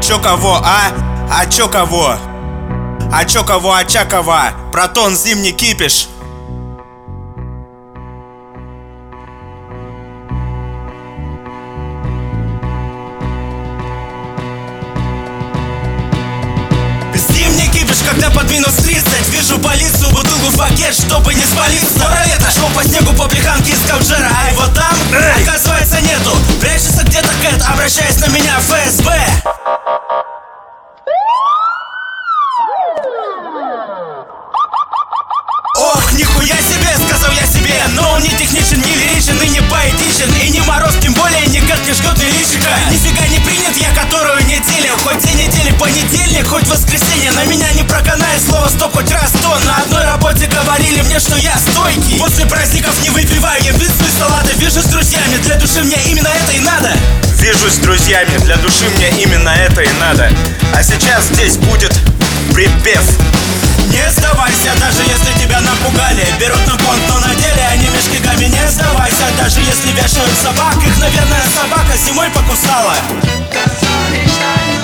чё кого, а? А чё кого? А чё кого, а Чакова? Протон, зимний кипиш. Зимний кипиш, когда под минус 30. Вижу полицию, бутылку в пакет, чтобы не спалиться. Скоро лето, шел по снегу по бреханке из Кавджера. А его там, оказывается, нету. Прячется где-то Кэт, обращаясь на меня ФСБ. Ох, нихуя себе, сказал я себе. Но он не техничен, не лиричен и не поэтичен. И не Мороз, тем более не Кэт, не жгет, не личика. Нифига не принят я которую неделю. Хоть день недели, понедельник, хоть воскресенье. На меня не проканает слово стоп хоть раз то. На одной работе говорили мне, что я стойкий. После праздников не выпиваю, я пиццу и салаты. Вижу с друзьями, для души мне именно это и надо. Вижусь с друзьями, для души мне именно это и надо. А сейчас здесь будет припев. Не сдавайся, даже если тебя напугали. Берут на понт, но на деле они мешками. Не сдавайся, даже если вешают собак. Их, наверное, собака зимой покусала.